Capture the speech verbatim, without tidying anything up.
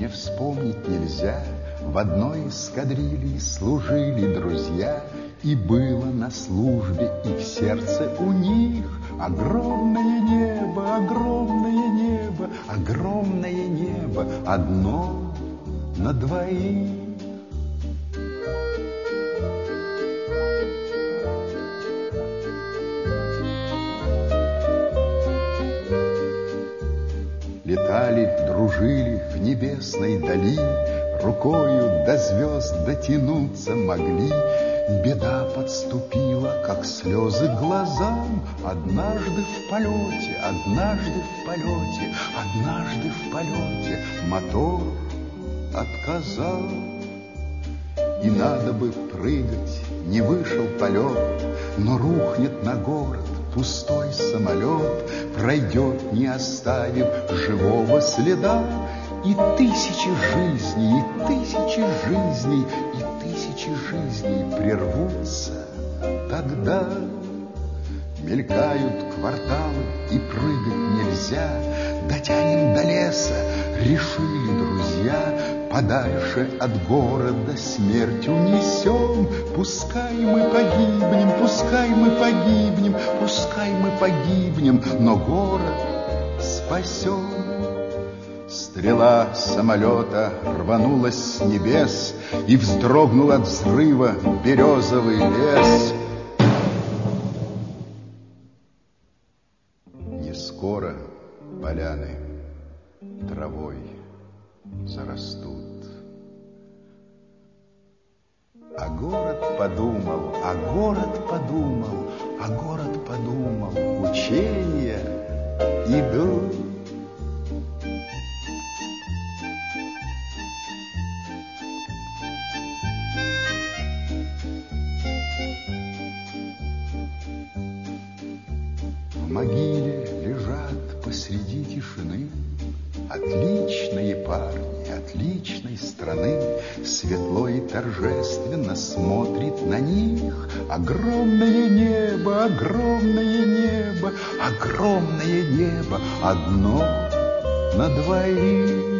не вспомнить нельзя. В одной эскадрильи служили друзья, и было на службе и в сердце у них огромное небо, огромное небо, огромное небо, одно на двоих. Летали, дружили в небесной дали, рукою до звезд дотянуться могли. Беда подступила, как слезы к глазам. Однажды в полете, однажды в полете, однажды в полете мотор отказал. И надо бы прыгать, не вышел полет, но рухнет на город пустой самолет, пройдет, не оставив живого следа. И тысячи жизней, и тысячи жизней, и тысячи жизней прервутся тогда. Мелькают кварталы, и прыгать нельзя. Дотянем до леса, решили друзья. Подальше от города смерть унесем. Пускай мы погибнем, пускай мы погибнем, пускай мы погибнем, но город спасем. Стрела самолета рванулась с небес, и вздрогнул от взрыва березовый лес. Не скоро поляны травой зарастут. А город подумал, а город подумал, а город подумал, учения идут. В могиле лежат посреди тишины отличные парни, отличной страны. Светло и торжественно смотрит на них огромное небо, огромное небо, огромное небо, одно на двоих.